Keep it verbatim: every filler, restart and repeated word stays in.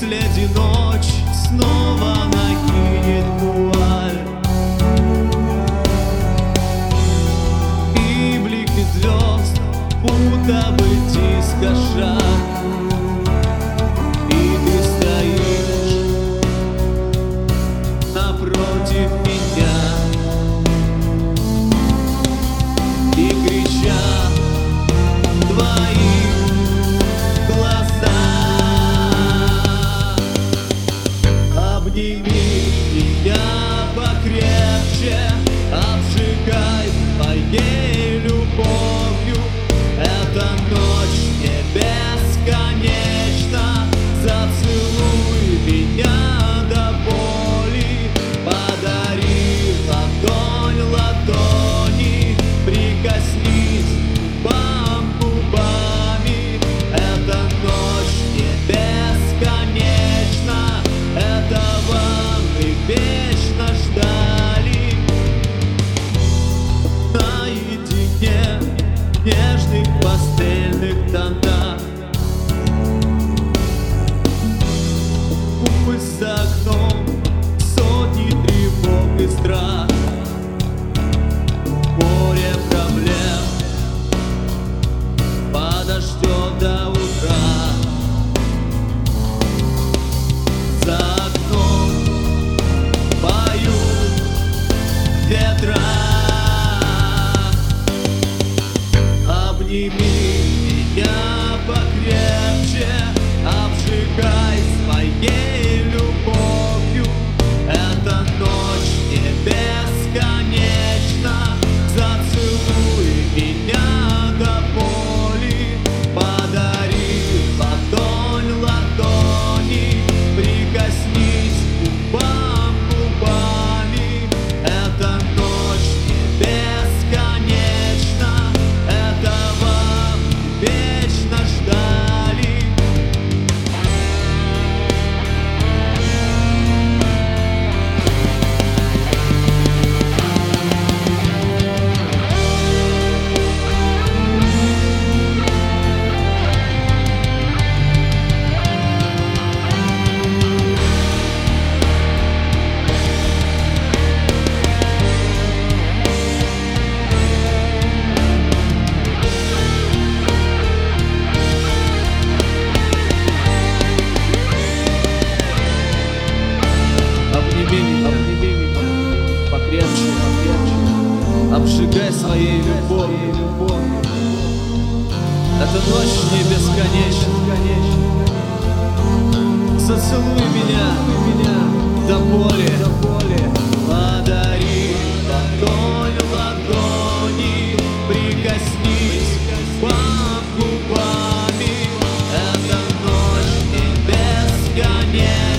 Следи, ночь снова накинет вуаль, и блики звезд будто бы диско шаг, и ты стоишь напротив меня и кричат твои глаза. Обними меня покрепче, обжигай моей любовью. Эта ночь не бесконечна, зацелуй меня до боли. Подари ладонь ладони, прикоснись губам губами. Эта ночь не бесконечна, этого мы вечно ждали. Наедине в нежных пастельных тонах, пусть за окном сотни тревог и страх, море проблем подождет до утра. За окном поют ветра. Обними меня покрепче, обжигай своей любовью. Эта ночь не бесконечна, зацелуй меня до боли. Подари ладонь ладони, прикоснись губам губами. Эта ночь не бесконечна, этого мы вечно ждали. Обними, обними меня покрепче, покрепче, обжигай своей любовью, любовью. Эта ночь не бесконечна, зацелуй меня, меня до боли, до боли. Подари ладонь ладони, прикоснись губам губами. Эта ночь не бесконечна.